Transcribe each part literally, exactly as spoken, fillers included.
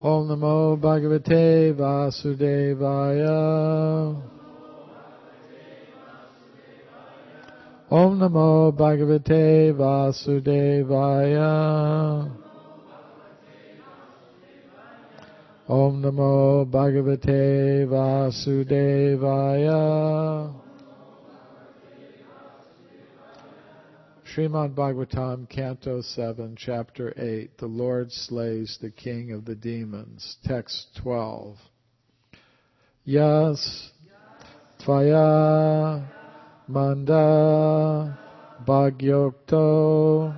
Om Namo Bhagavate Vasudevaya. Om Namo Bhagavate Vasudevaya. Om Namo Bhagavate Vasudevaya. Srimad Bhagavatam, Canto seven, Chapter eight, The Lord Slays the King of the Demons, Text twelve. Yas Tvaya Manda Bhagyokto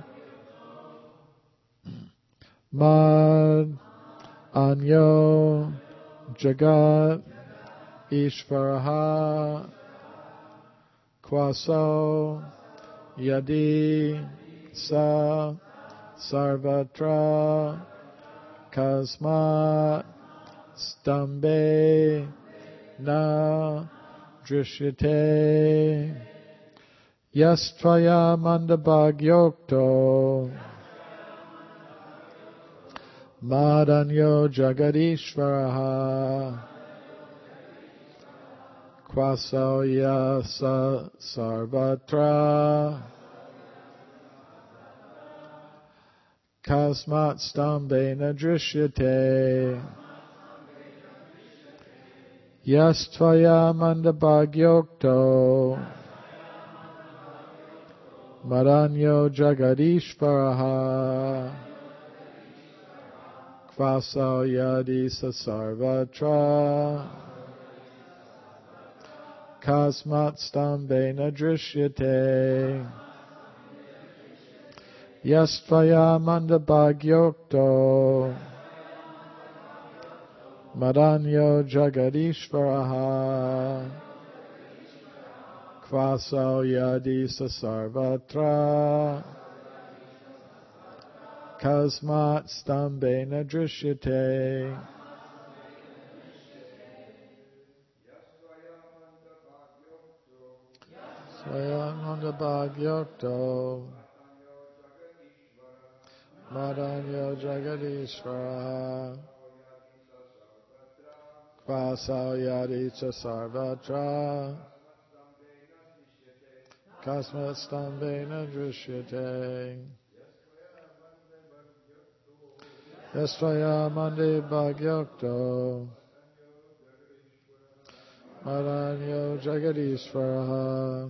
Mad Anyo Jagat Ishvaraha Kwaso Yadi Sa Sarvatra Kasmat Stambe Na Drishyate Yastvaya Mandabhagyokto Madanyo Jagadishvaraha Kwasoya Sa Sarvatra Kasmat Stambena Drishyate Yastvaya Mandabhagyokto Madanyo Jagadishvaraha Kwasoya Disa Sarvatra Kasmat Stambena Drishyate Yastvaya Mandabhagyokto Madanyo Jagadishvaraha Kwasoya Disa Sarvatra Kasmat Stambena Drishyate Swayamanda Bhagyokto Madanyo Jagadishvara Kvasauyaditya Sarvatra Kasmat Stambena Drishyate Yastvayamanda Bhagyokto Madanyo Jagadishvara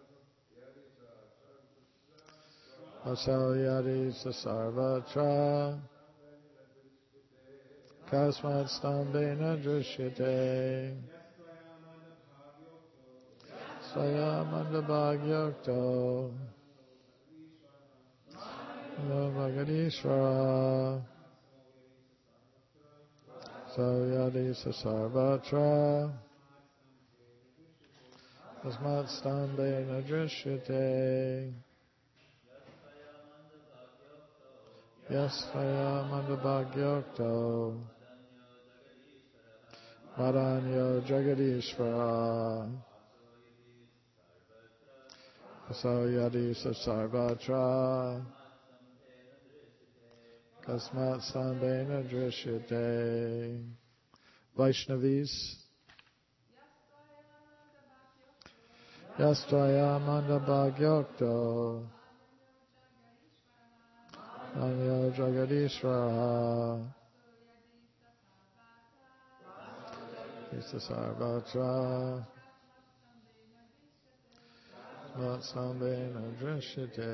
Vasalyadisa Sarvatra Kasmat Stambena Drishyate Swayamanda Bhagyokto Magadishvara Vasalyadisa Sarvatra Kasmat Stambena Drishyate Yastvaya Mandabhagyokto Madanyo Jagadishvara Vasalyadisa Sarvatra Kasmat Stambena Drishyate. Vaishnavis. Yastvaya Mandabhagyokto Anyo Jagadishvara Isa Sarvatra Matsambena Drishyate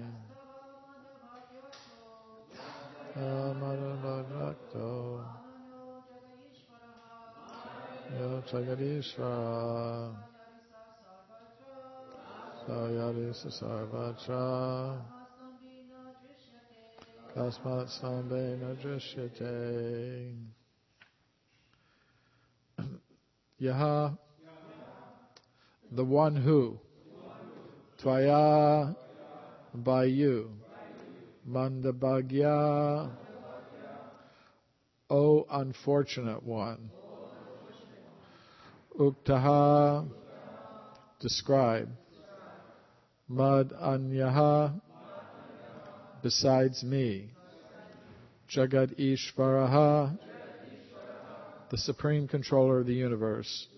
Amadabhagakto Yo Jagadishvara Sayadisa Sarvatra Kasmat Stambena Drishyate. Yaha, the one who, Tvaya, by you, Mandabhagya, O unfortunate one, Uktaha, describe, Mad Anyaha, besides me, Jagat Ishvaraha, the supreme controller of the universe.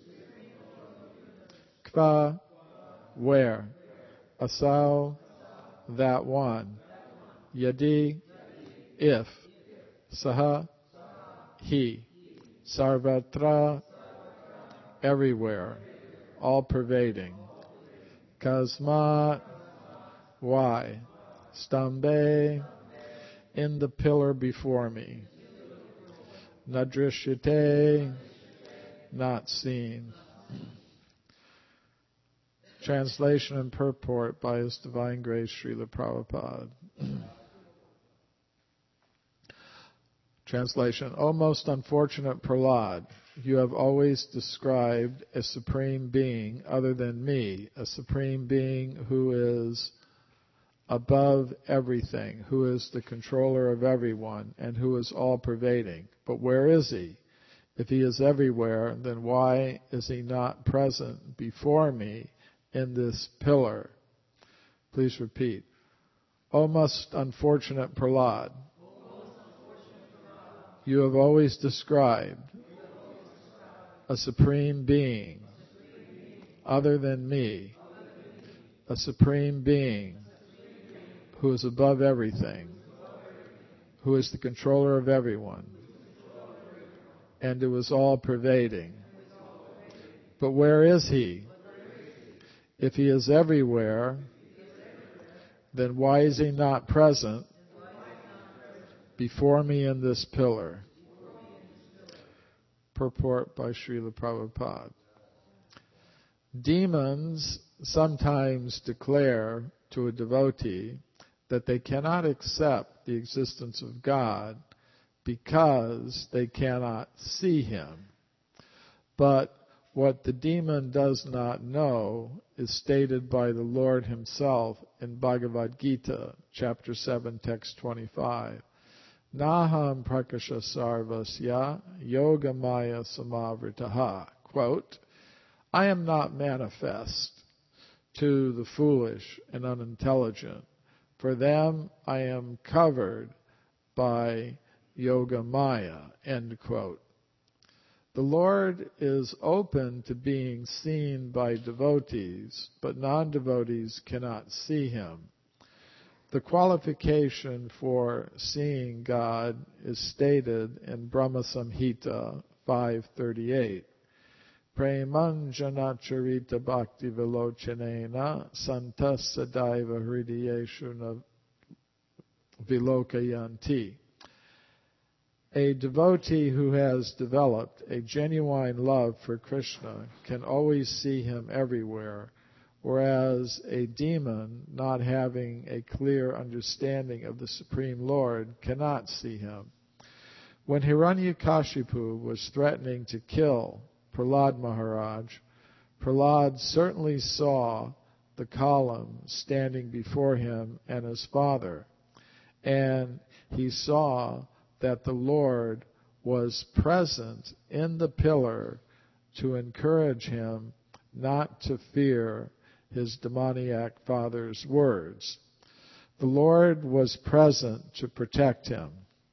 Kva, where? Asau, that one. Yadi, if. Saha, he. Sarvatra, everywhere, all pervading. Kasmat, why? Stambe, in the pillar before me. Nadrishyate, not seen. Translation and purport by His Divine Grace Srila Prabhupada. Translation. O most unfortunate Prahlad, you have always described a supreme being other than me, a supreme being who is above everything, who is the controller of everyone, and who is all-pervading. But where is he? If he is everywhere, then why is he not present before me in this pillar? Please repeat. O most unfortunate Prahlad, you have always described a supreme being other than me, a supreme being who is above everything, who is the controller of everyone, and who is all-pervading. But where is he? If he is everywhere, then why is he not present before me in this pillar? Purport by Srila Prabhupada. Demons sometimes declare to a devotee that they cannot accept the existence of God because they cannot see Him. But what the demon does not know is stated by the Lord Himself in Bhagavad Gita, chapter seven, text twenty-five. Naham prakasha sarvasya yogamaya samavritaha. Quote, I am not manifest to the foolish and unintelligent. For them I am covered by yoga maya. End quote. The Lord is open to being seen by devotees, but non-devotees cannot see Him. The qualification for seeing God is stated in Brahma Samhita five thirty-eight. Premanjanacharita bhakti vilochanena santas sadaiva hridayeshu vilokayanti. A devotee who has developed a genuine love for Krishna can always see Him everywhere, whereas a demon, not having a clear understanding of the Supreme Lord, cannot see Him. When Hiranyakashipu was threatening to kill Prahlad Maharaj, Prahlad certainly saw the column standing before him and his father, and he saw that the Lord was present in the pillar to encourage him not to fear his demoniac father's words. The Lord was present to protect him.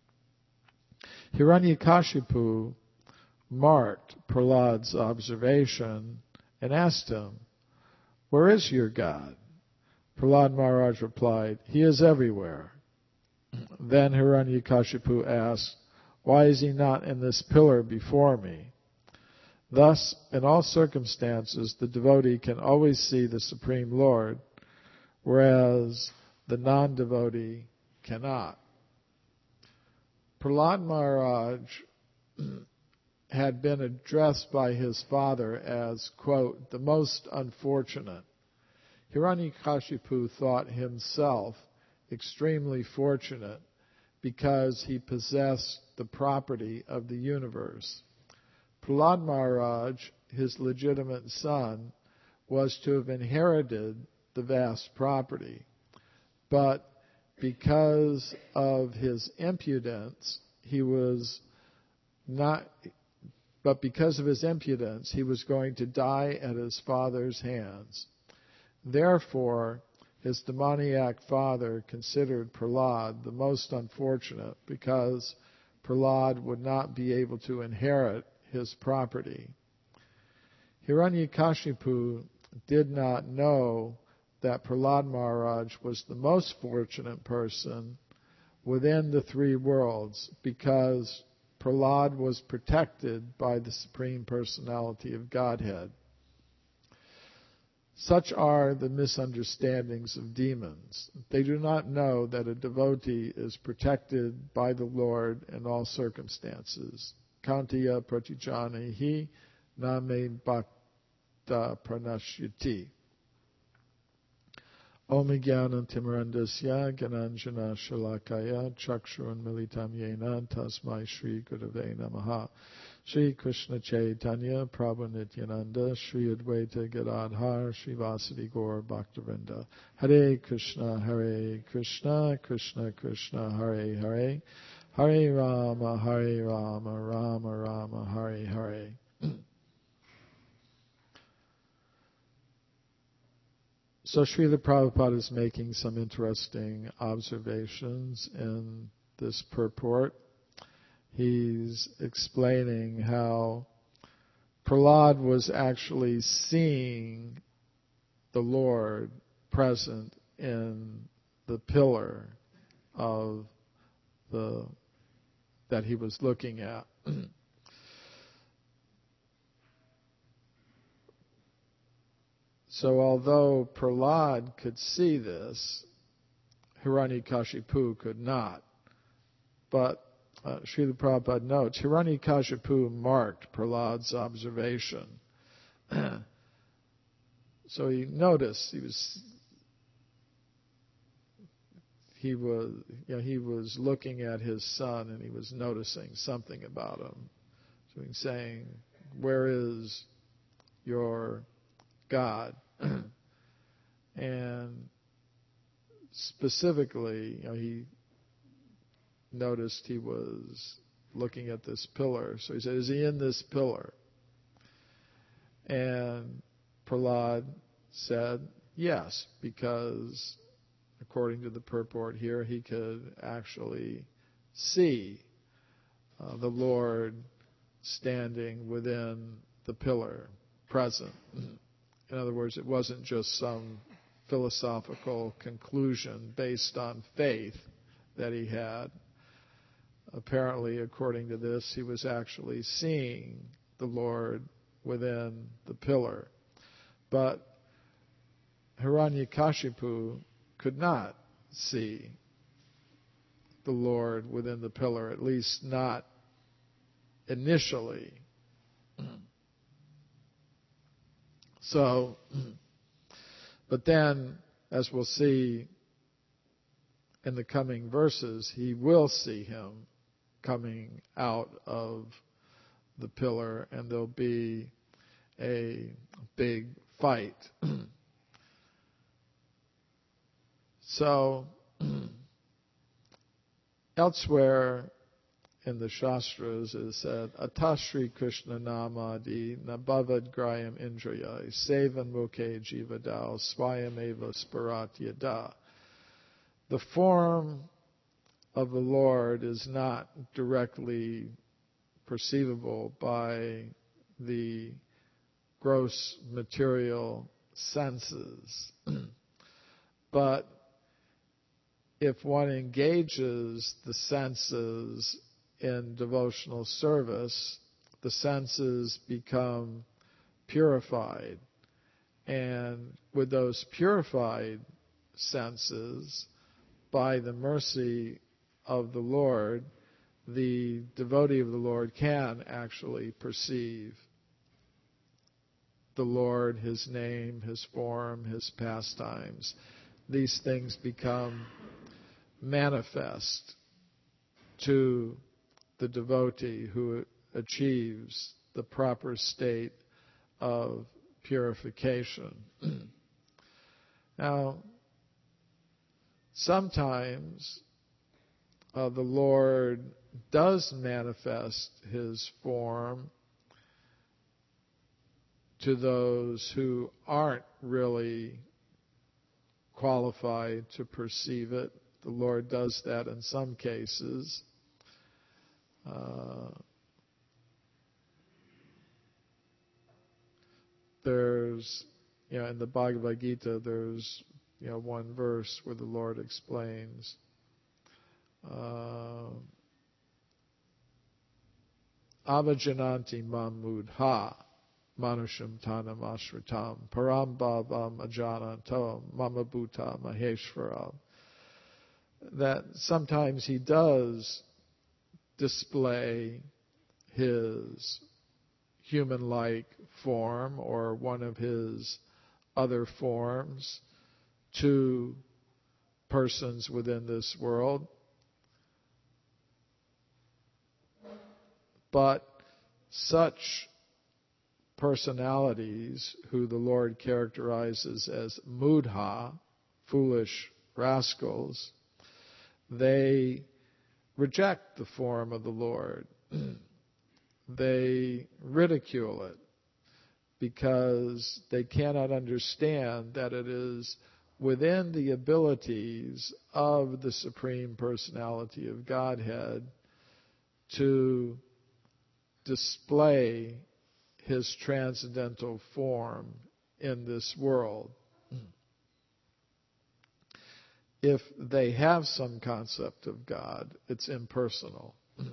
Hiranyakashipu marked Prahlad's observation and asked him, Where is your God? Prahlad Maharaj replied, He is everywhere. Then Hiranyakashipu asked, Why is he not in this pillar before me? Thus, in all circumstances, the devotee can always see the Supreme Lord, whereas the non-devotee cannot. Prahlad Maharaj had been addressed by his father as, quote, the most unfortunate. Hiranyakashipu thought himself extremely fortunate because he possessed the property of the universe. Prahlad Maharaj, his legitimate son, was to have inherited the vast property. But because of his impudence, he was not, but because of his impudence, he was going to die at his father's hands. Therefore, his demoniac father considered Prahlad the most unfortunate because Prahlad would not be able to inherit his property. Hiranyakashipu did not know that Prahlad Maharaj was the most fortunate person within the three worlds because Prahlad was protected by the Supreme Personality of Godhead. Such are the misunderstandings of demons. They do not know that a devotee is protected by the Lord in all circumstances. Kantiya pratijani hi name bhakta pranashyati. Om Jnanam Timirandasya Gyananjana Shalakaya Chakshurun Militam Yena Tasmai Shri Gurave Namaha. Shri Krishna Chaitanya Prabhu Nityananda Shri Advaita Gadadhar Shri Vasadi Gaur Bhaktivinoda. Hare Krishna Hare Krishna Krishna Krishna Hare Hare Hare Rama Hare Rama Rama Rama Hare Hare. So Srila Prabhupada is making some interesting observations in this purport. He's explaining how Prahlad was actually seeing the Lord present in the pillar of the that he was looking at. So although Prahlad could see this, Hiranyakashipu could not. But uh, Srila Prabhupada notes, Hiranyakashipu marked Prahlad's observation. So he noticed he was he was you know, he was looking at his son and he was noticing something about him. So he's saying, "Where is your God?" And specifically, you know, he noticed he was looking at this pillar. So he said, "Is he in this pillar?" And Prahlad said, "Yes," because according to the purport here, he could actually see uh, the Lord standing within the pillar, present. In other words, it wasn't just some philosophical conclusion based on faith that he had. Apparently, according to this, he was actually seeing the Lord within the pillar. But Hiranyakashipu could not see the Lord within the pillar, at least not initially. So, but then, as we'll see in the coming verses, he will see him coming out of the pillar, and there'll be a big fight. So, elsewhere in the Shastras it is said, Atashri Krishna Namadi Nabhavad Grayam Indraya Sevan Mukhe Jivadao Swayameva Sparat Yada. The form of the Lord is not directly perceivable by the gross material senses. But if one engages the senses in devotional service, the senses become purified. And with those purified senses, by the mercy of the Lord, the devotee of the Lord can actually perceive the Lord, His name, His form, His pastimes. These things become manifest to the devotee who achieves the proper state of purification. Now, sometimes uh, the Lord does manifest His form to those who aren't really qualified to perceive it. The Lord does that in some cases. Uh, there's, you know, in the Bhagavad Gita, there's, you know, one verse where the Lord explains, uh, Avajananti mam mudha manusham tanam ashritam param bhavam ajanantam mama bhuta maheshwaram. That sometimes he does display his human-like form or one of his other forms to persons within this world. But such personalities, who the Lord characterizes as mudha, foolish rascals, they reject the form of the Lord. They ridicule it because they cannot understand that it is within the abilities of the Supreme Personality of Godhead to display his transcendental form in this world. If they have some concept of God, it's impersonal.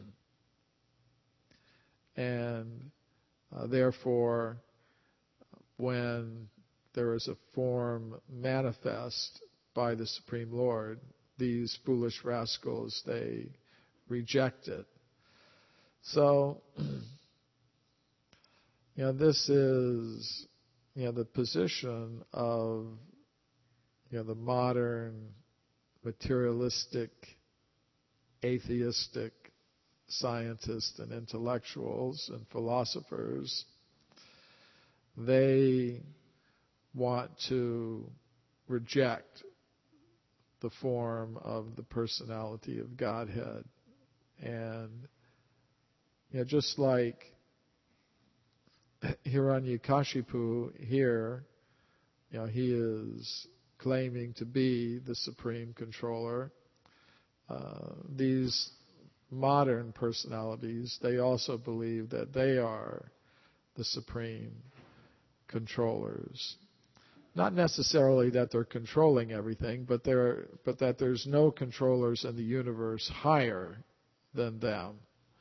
And uh, therefore, when there is a form manifest by the Supreme Lord, these foolish rascals, they reject it. So, you know, this is, you know, the position of, you know, the modern materialistic, atheistic scientists and intellectuals and philosophers. They want to reject the form of the personality of Godhead. And, you know, just like Hiranyakashipu here, you know, he is claiming to be the supreme controller. Uh, these modern personalities, they also believe that they are the supreme controllers. Not necessarily that they're controlling everything, but they're, but that there's no controllers in the universe higher than them.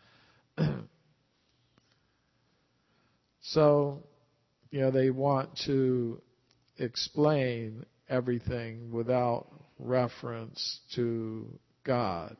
So, you know, they want to explain everything without reference to God.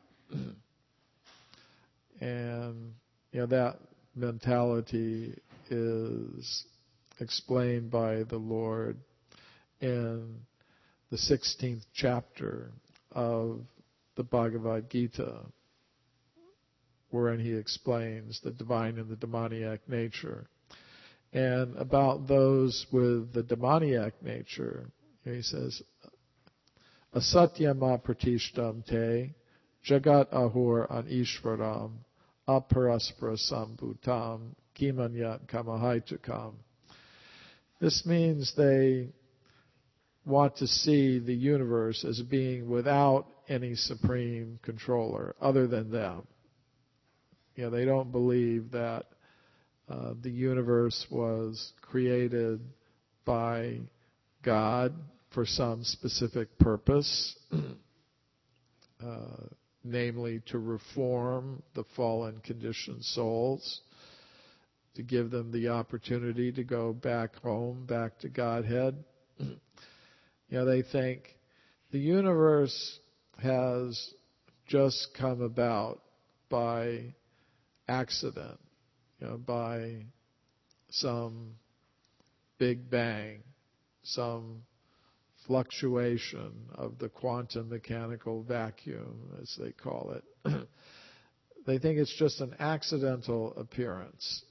And, you know, that mentality is explained by the Lord in the sixteenth chapter of the Bhagavad Gita, wherein he explains the divine and the demoniac nature. And about those with the demoniac nature, he says, Asatyama pratishtam te jagat ahur an ishvaram aparaspara sambhutam kimanyat kamahaitukam. This means they want to see the universe as being without any supreme controller other than them. You know, they don't believe that uh, the universe was created by God for some specific purpose, uh, namely to reform the fallen conditioned souls, to give them the opportunity to go back home, back to Godhead. You know, they think the universe has just come about by accident, you know, by some big bang, some fluctuation of the quantum mechanical vacuum, as they call it. They think it's just an accidental appearance.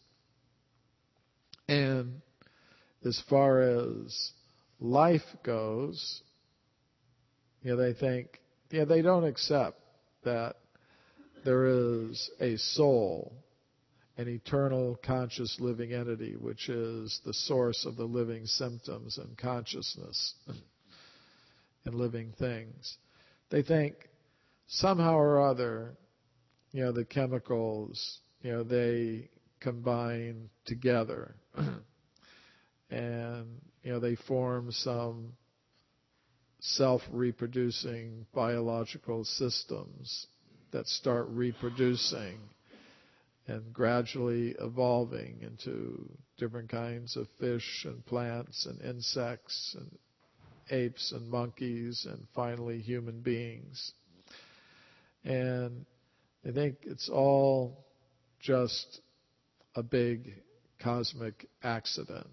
And as far as life goes, you know, they think, yeah, they don't accept that there is a soul, an eternal conscious living entity, which is the source of the living symptoms and consciousness and living things. They think somehow or other, you know, the chemicals, you know, they combine together. And you know, they form some self-reproducing biological systems that start reproducing and gradually evolving into different kinds of fish and plants and insects and apes and monkeys and finally human beings. And I think it's all just a big cosmic accident.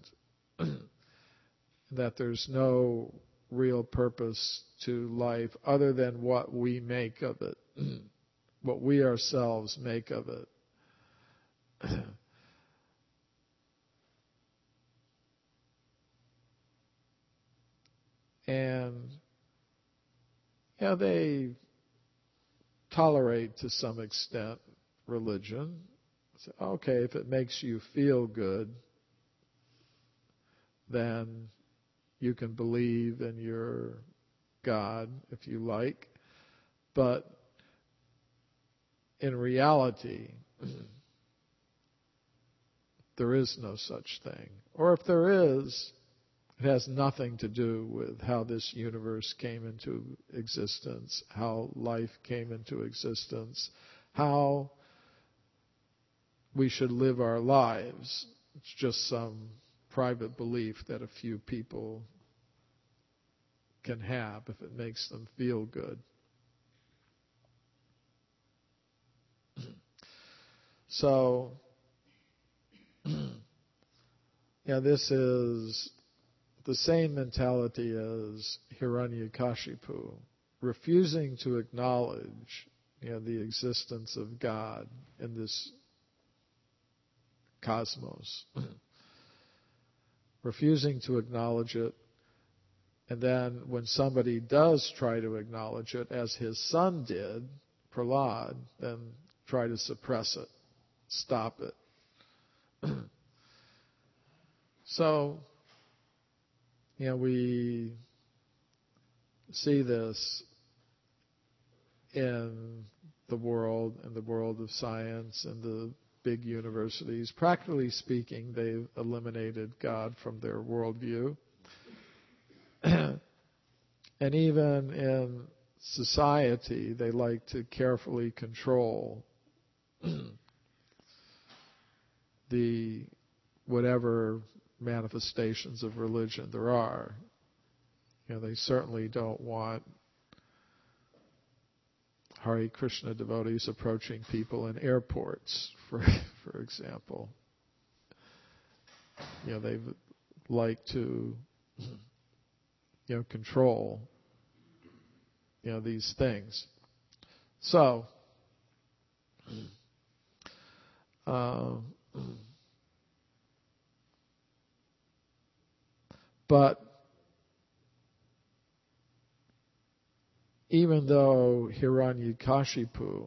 That there's no real purpose to life other than what we make of it, what we ourselves make of it. And, you know, they tolerate to some extent religion. So, okay, if it makes you feel good, then you can believe in your God if you like. But in reality, there is no such thing. Or if there is, it has nothing to do with how this universe came into existence, how life came into existence, how we should live our lives. It's just some private belief that a few people can have if it makes them feel good. So, yeah, this is the same mentality as Hiranyakashipu, refusing to acknowledge, you know, the existence of God in this cosmos. Refusing to acknowledge it, and then when somebody does try to acknowledge it, as his son did, Prahlad, then try to suppress it, stop it. So, you know, we see this in the world, in the world of science, and the big universities. Practically speaking, they've eliminated God from their worldview. And even in society, they like to carefully control the whatever manifestations of religion there are. You know, they certainly don't want Hare Krishna devotees approaching people in airports, for for example. You know, they like to, you know, control, you know, these things. So, uh, but even though Hiranyakashipu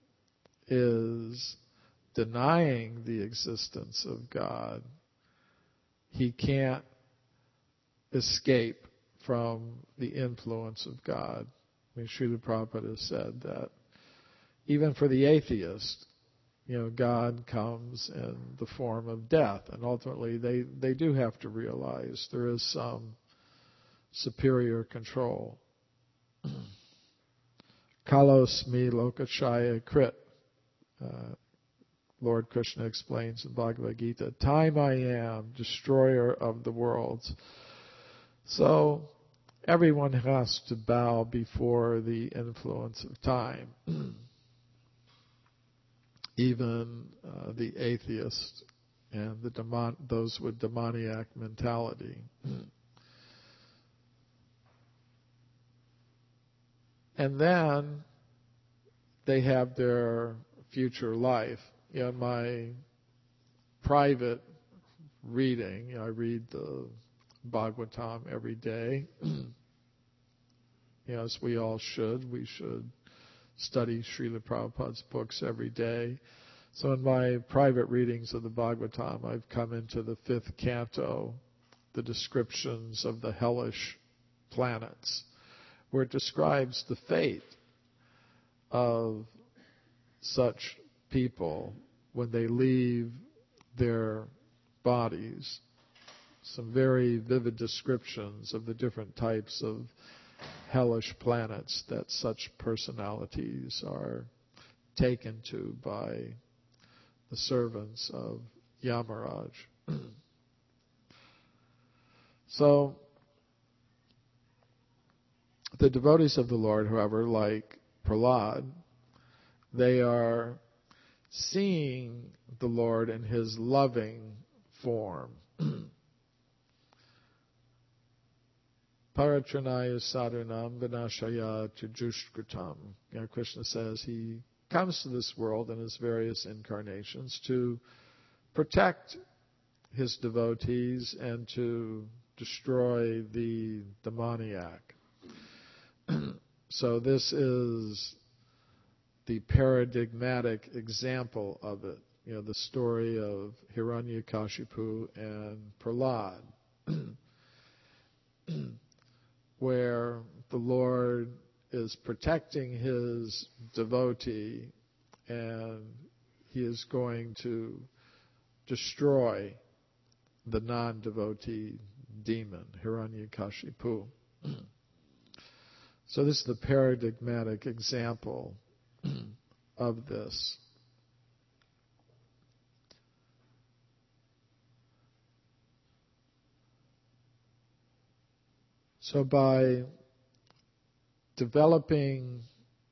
is denying the existence of God, he can't escape from the influence of God. I mean, Srila Prabhupada has said that even for the atheist, you know, God comes in the form of death, and ultimately they, they do have to realize there is some superior control. Kalos mi lokachaya krit. Uh, Lord Krishna explains in Bhagavad Gita, time I am, destroyer of the worlds. So everyone has to bow before the influence of time. Even uh, the atheist and the demon- those with demoniac mentality. And then they have their future life. You know, my private reading, you know, I read the Bhagavatam every day. You know, as we all should. We should study Srila Prabhupada's books every day. So in my private readings of the Bhagavatam, I've come into the fifth canto, the descriptions of the hellish planets, where it describes the fate of such people when they leave their bodies. some very vivid descriptions of the different types of hellish planets that such personalities are taken to by the servants of Yamaraj. So, the devotees of the Lord, however, like Prahlad, they are seeing the Lord in His loving form. Paratranaya sadhunam vinashaya chujushkritam. You know, Krishna says He comes to this world in His various incarnations to protect His devotees and to destroy the demoniac. So this is the paradigmatic example of it. You know, the story of Hiranyakashipu and Prahlad, where the Lord is protecting His devotee and He is going to destroy the non-devotee demon, Hiranyakashipu. So this is the paradigmatic example of this. So by developing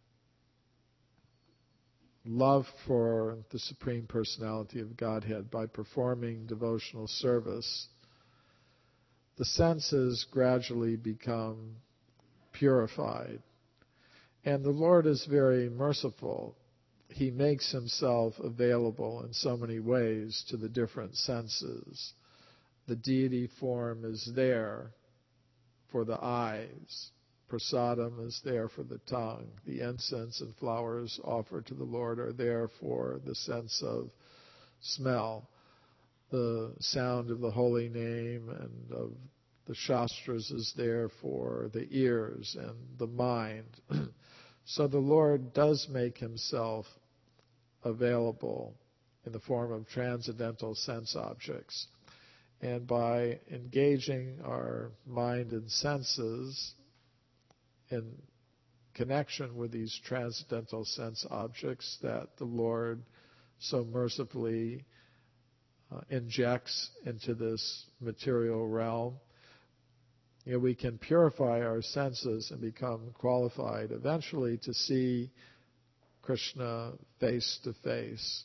love for the Supreme Personality of Godhead, by performing devotional service, the senses gradually become purified. And the Lord is very merciful. He makes Himself available in so many ways to the different senses. The deity form is there for the eyes. Prasadam is there for the tongue. The incense and flowers offered to the Lord are there for the sense of smell. The sound of the holy name and of the Shastras is there for the ears and the mind. So the Lord does make Himself available in the form of transcendental sense objects. And by engaging our mind and senses in connection with these transcendental sense objects that the Lord so mercifully uh, injects into this material realm, you know, we can purify our senses and become qualified eventually to see Krishna face to face.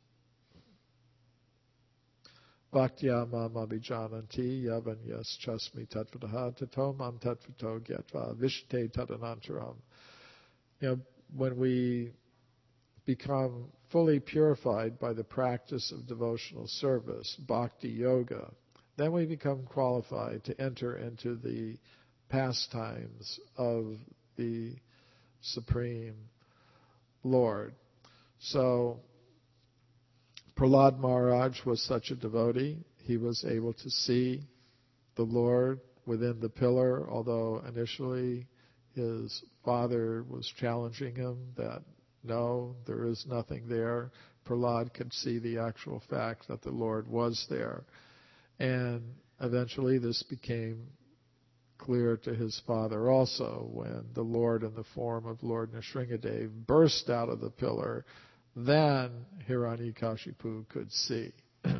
Bhaktya mam abhijananti yavanyas chasmi tatvataha tato mam tatvato gyatva vishte tadanantaram. You know, when we become fully purified by the practice of devotional service, bhakti yoga, then we become qualified to enter into the pastimes of the Supreme Lord. So, Prahlad Maharaj was such a devotee. He was able to see the Lord within the pillar, although initially his father was challenging him that, no, there is nothing there. Prahlad could see the actual fact that the Lord was there. And eventually this became clear to his father also when the Lord in the form of Lord Nrsingadev burst out of the pillar. Then Hiranyakashipu could see.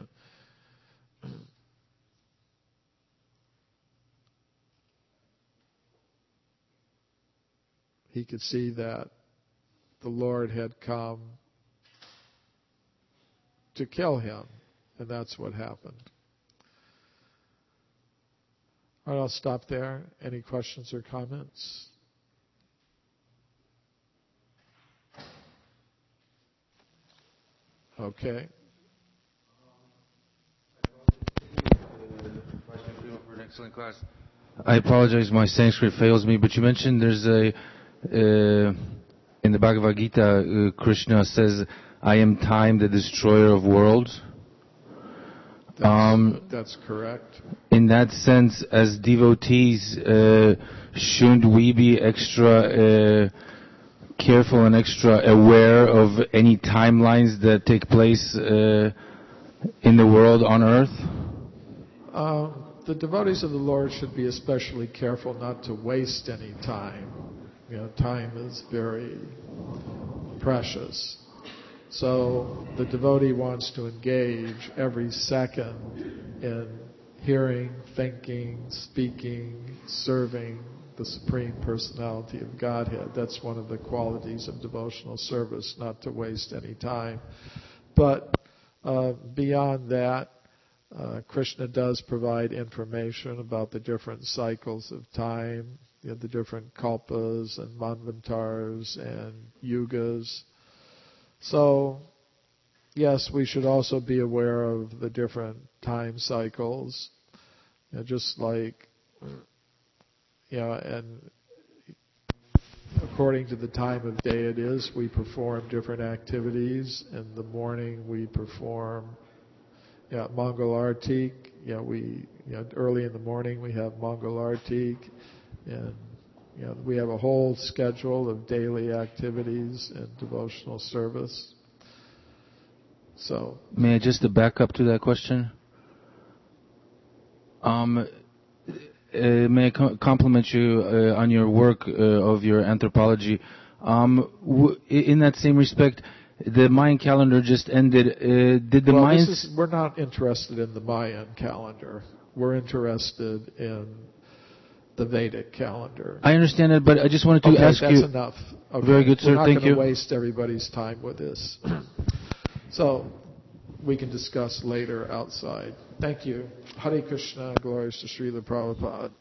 He could see that the Lord had come to kill him, and that's what happened. All right, I'll stop there. Any questions or comments? Okay. For an excellent class. I apologize, my Sanskrit fails me, but you mentioned there's a, uh, in the Bhagavad Gita, uh, Krishna says, I am time, the destroyer of worlds. That's, um, that's correct. In that sense, as devotees, uh, shouldn't we be extra uh, careful and extra aware of any timelines that take place uh, in the world on earth? Uh, the devotees of the Lord should be especially careful not to waste any time. You know, time is very precious. So the devotee wants to engage every second in hearing, thinking, speaking, serving the Supreme Personality of Godhead. That's one of the qualities of devotional service, not to waste any time. But uh, beyond that, uh, Krishna does provide information about the different cycles of time, you know, the different kalpas and manvantars and yugas. So, yes, we should also be aware of the different time cycles, you know, just like, you know, and according to the time of day it is, we perform different activities. In the morning we perform, you know, Mangal Artik. You know, we, you know, early in the morning we have Mangal Artik, and you know, we have a whole schedule of daily activities and devotional service. So, may I just back up to that question? Um, uh, may I co- compliment you uh, on your work uh, of your anthropology? Um, w- in that same respect, the Mayan calendar just ended. Uh, did the well, Mayans? This is, we're not interested in the Mayan calendar. We're interested in the Vedic calendar. I understand it, but I just wanted to okay, ask that's you. enough. Okay. Very good, sir. We're not Thank going you. to waste everybody's time with this. So, we can discuss later outside. Thank you. Hare Krishna, glories to Srila Prabhupada.